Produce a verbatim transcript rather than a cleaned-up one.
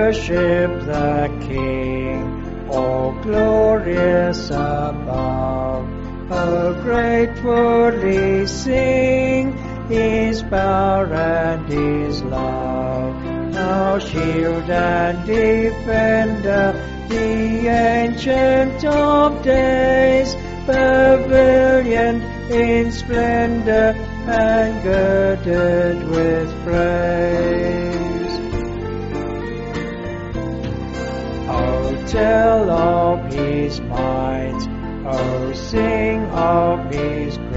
worship the King, all glorious above. Oh, gratefully sing His power and His love. Our shield and defender, the Ancient of Days, pavilion in splendor and girded with praise. Oh, tell of His might, oh, sing of His